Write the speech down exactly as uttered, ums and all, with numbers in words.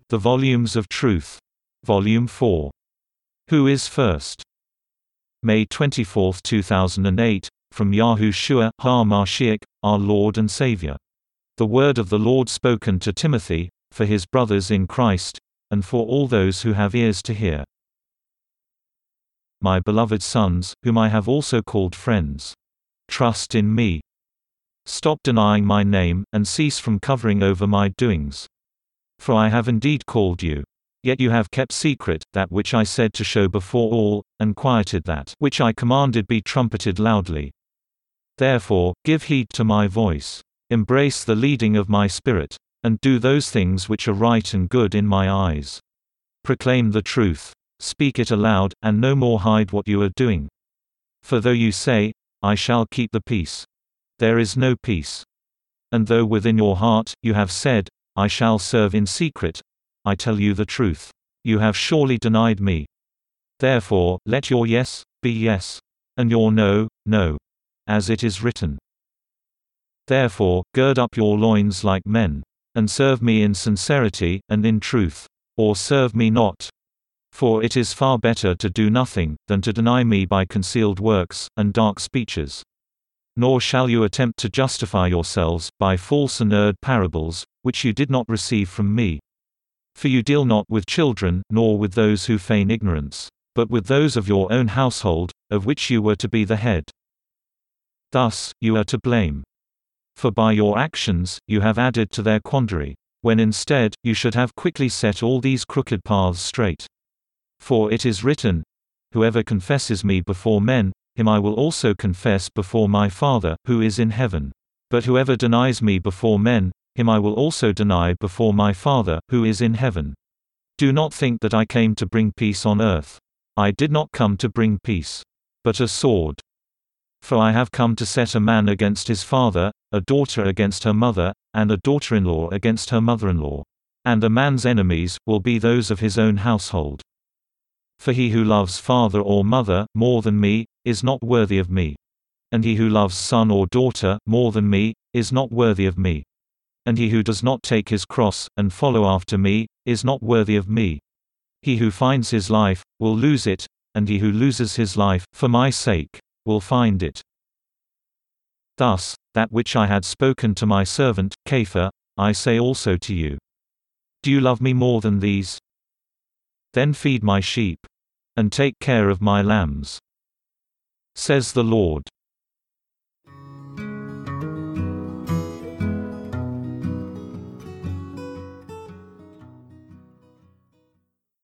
The Volumes of Truth. Volume four. Who is First? May twenty-fourth two thousand eight, from Yahushua HaMashiach, our Lord and Savior. The word of the Lord spoken to Timothy, for his brothers in Christ, and for all those who have ears to hear. My beloved sons, whom I have also called friends. Trust in me. Stop denying my name, and cease from covering over my doings. For I have indeed called you. Yet you have kept secret that which I said to show before all, and quieted that which I commanded be trumpeted loudly. Therefore, give heed to my voice. Embrace the leading of my spirit, and do those things which are right and good in my eyes. Proclaim the truth. Speak it aloud, and no more hide what you are doing. For though you say, I shall keep the peace, there is no peace. And though within your heart you have said, I shall serve in secret, I tell you the truth. You have surely denied me. Therefore, let your yes be yes, and your no, no. As it is written. Therefore, gird up your loins like men, and serve me in sincerity, and in truth. Or serve me not. For it is far better to do nothing, than to deny me by concealed works, and dark speeches. Nor shall you attempt to justify yourselves, by false and erred parables, which you did not receive from me. For you deal not with children, nor with those who feign ignorance, but with those of your own household, of which you were to be the head. Thus, you are to blame. For by your actions, you have added to their quandary, when instead, you should have quickly set all these crooked paths straight. For it is written, Whoever confesses me before men, him I will also confess before my Father, who is in heaven. But whoever denies me before men, him I will also deny before my Father, who is in heaven. Do not think that I came to bring peace on earth. I did not come to bring peace, but a sword. For I have come to set a man against his father, a daughter against her mother, and a daughter-in-law against her mother-in-law. And a man's enemies will be those of his own household. For he who loves father or mother more than me, is not worthy of me. And he who loves son or daughter more than me, is not worthy of me. And he who does not take his cross, and follow after me, is not worthy of me. He who finds his life, will lose it, and he who loses his life, for my sake, will find it. Thus, that which I had spoken to my servant, Kepha, I say also to you. Do you love me more than these? Then feed my sheep, and take care of my lambs, says the Lord.